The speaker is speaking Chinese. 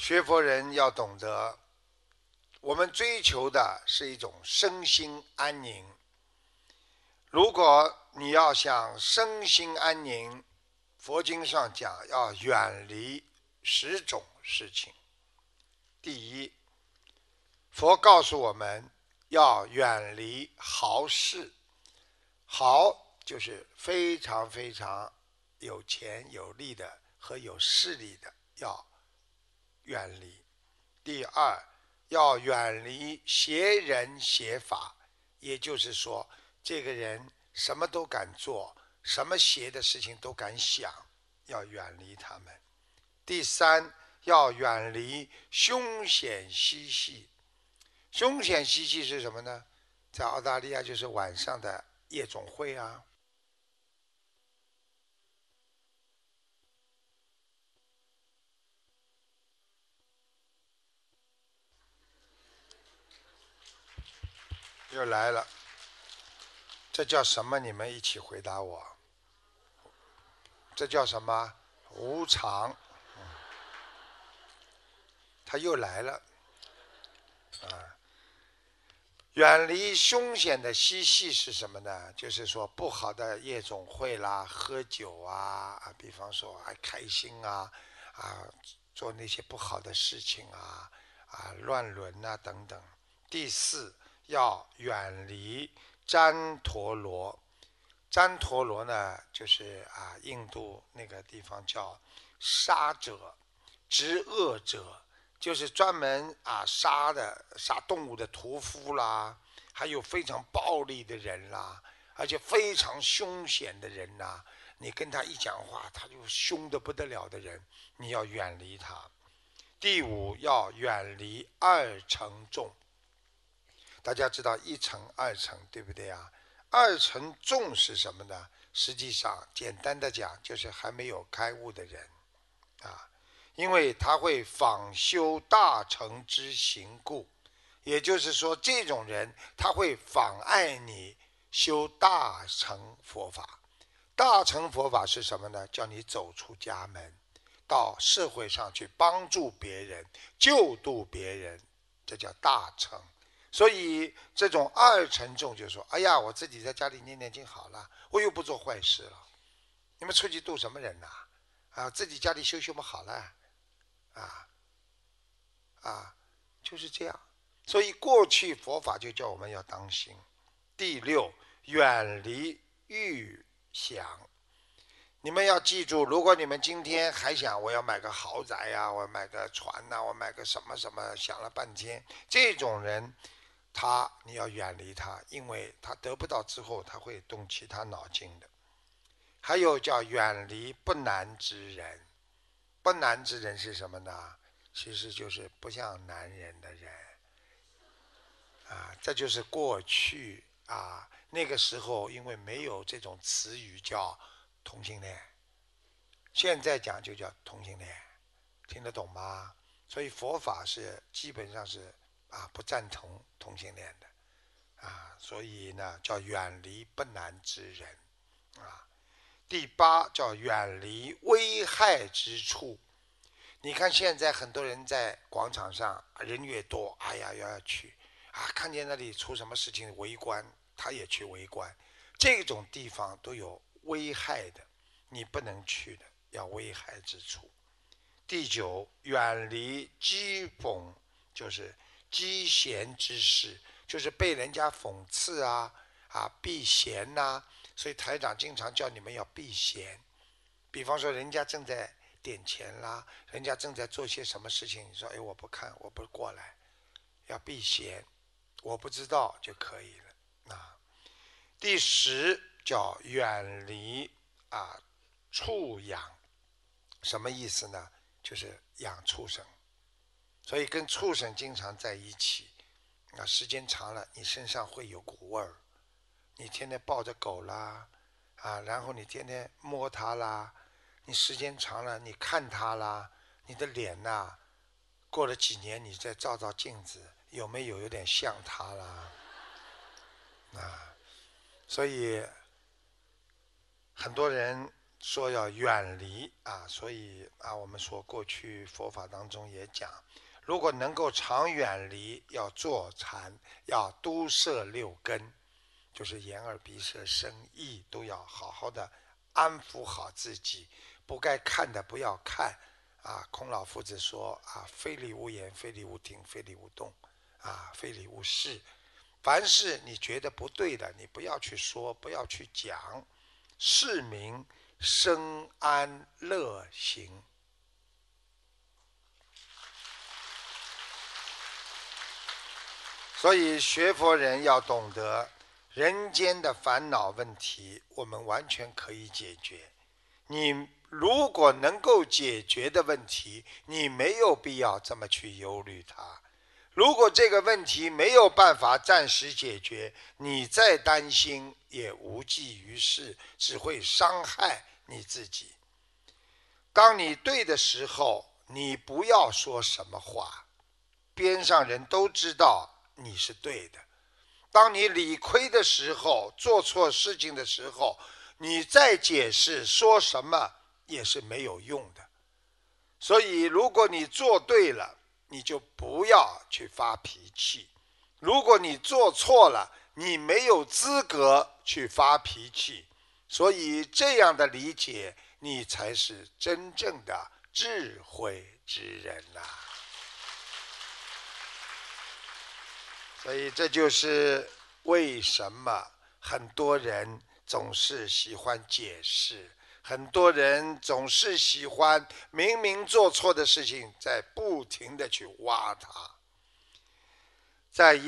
学佛人要懂得，我们追求的是一种身心安宁。如果你要想身心安宁，佛经上讲要远离10种事情。第一，佛告诉我们要远离豪士。豪就是非常非常有钱有力的和有势力的，要远离。第二，要远离邪人邪法，也就是说，这个人什么都敢做，什么邪的事情都敢想，要远离他们。第三，要远离凶险嬉戏。凶险嬉戏是什么呢？在澳大利亚就是晚上的夜总会啊。又来了，这叫什么？你们一起回答我。这叫什么？无常。他又来了，远离凶险的嬉戏是什么呢？就是说不好的夜总会啦，喝酒比方说还开心做那些不好的事情乱伦等等。第四，要远离旃陀罗。旃陀罗呢，就是印度那个地方叫杀者、执恶者，就是专门杀动物的屠夫啦，还有非常暴力的人啦，而且非常凶险的人呐。你跟他一讲话，他就凶得不得了的人，你要远离他。第五，要远离二乘众。大家知道一乘、二乘，对不对啊？二乘众是什么呢？实际上，简单的讲，就是还没有开悟的人因为他会仿修大乘之行故，也就是说，这种人他会妨碍你修大乘佛法。大乘佛法是什么呢？叫你走出家门，到社会上去帮助别人、救度别人，这叫大乘。所以这种二乘众就说：“哎呀，我自己在家里念念经好了，我又不做坏事了。你们出去度什么人呐？自己家里修修不好了，啊就是这样。所以过去佛法就叫我们要当心。第六，远离欲想。你们要记住，如果你们今天还想我要买个豪宅我要买个船我买个什么什么，想了半天，这种人你要远离他，因为他得不到之后，他会动其他脑筋的。还有叫远离不男之人。不男之人是什么呢？其实就是不像男人的人这就是过去那个时候因为没有这种词语叫同性恋，现在讲就叫同性恋，听得懂吗？所以佛法是基本上是不赞同同性恋的所以呢叫远离不男之人第八叫远离危害之处。你看现在很多人在广场上人越多，要去看见那里出什么事情围观，他也去围观。这种地方都有危害的，你不能去的，要危害之处。第九，远离讥讽，就是讥嫌之事，就是被人家讽刺避嫌所以台长经常叫你们要避嫌。比方说人家正在点钱啦，人家正在做些什么事情，你说我不看，我不过来，要避嫌，我不知道就可以了第十叫远离畜养。什么意思呢？就是养畜生。所以跟畜生经常在一起时间长了你身上会有股味儿。你天天抱着狗啦然后你天天摸它啦，你时间长了你看它啦，你的脸过了几年你再照照镜子，有没有点像它啦所以很多人说要远离啊，所以啊，我们说过去佛法当中也讲，如果能够常远离，要坐禅，要都摄六根，就是眼耳鼻舌身意都要好好的安抚好自己，不该看的不要看啊。孔老夫子说啊，非礼勿言，非礼勿听，非礼勿动啊，非礼勿视。凡是你觉得不对的，你不要去说，不要去讲，是名生安乐行。所以学佛人要懂得，人间的烦恼问题，我们完全可以解决。你如果能够解决的问题，你没有必要这么去忧虑它。如果这个问题没有办法暂时解决，你再担心也无济于事，只会伤害你自己。当你对的时候，你不要说什么话，边上人都知道你是对的。当你理亏的时候，做错事情的时候，你再解释说什么也是没有用的。所以如果你做对了，你就不要去发脾气。如果你做错了，你没有资格去发脾气。所以这样的理解，你才是真正的智慧之人呐。所以这就是为什么很多人总是喜欢解释，很多人总是喜欢明明做错的事情，在不停地去挖它。在